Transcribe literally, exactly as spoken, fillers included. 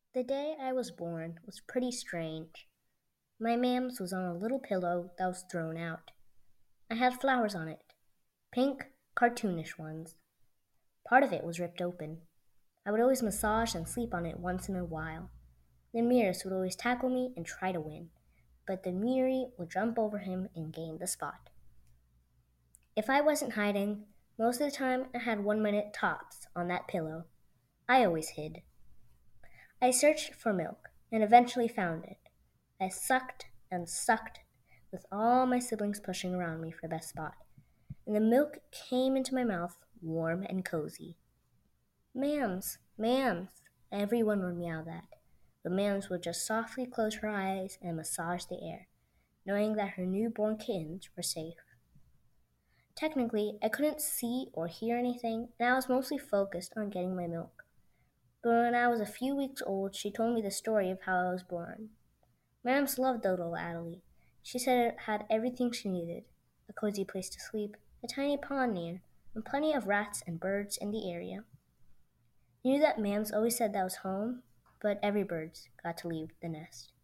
The day I was born was pretty strange. My mam's was on a little pillow that was thrown out. I had flowers on it, pink, cartoonish ones. Part of it was ripped open. I would always massage and sleep on it once in a while. The Mirrors would always tackle me and try to win, but the Miri would jump over him and gain the spot. If I wasn't hiding, most of the time I had one minute tops on that pillow. I always hid. I searched for milk and eventually found it. I sucked and sucked with all my siblings pushing around me for the best spot, and the milk came into my mouth warm and cozy. Mams, mams, everyone would meow that, but Mams would just softly close her eyes and massage the air, knowing that her newborn kittens were safe. Technically, I couldn't see or hear anything, and I was mostly focused on getting my milk. But when I was a few weeks old, she told me the story of how I was born. Mams loved the little Adelie. She said it had everything she needed: a cozy place to sleep, a tiny pond near, and plenty of rats and birds in the area. I knew that Mams always said that was home, but every bird's got to leave the nest.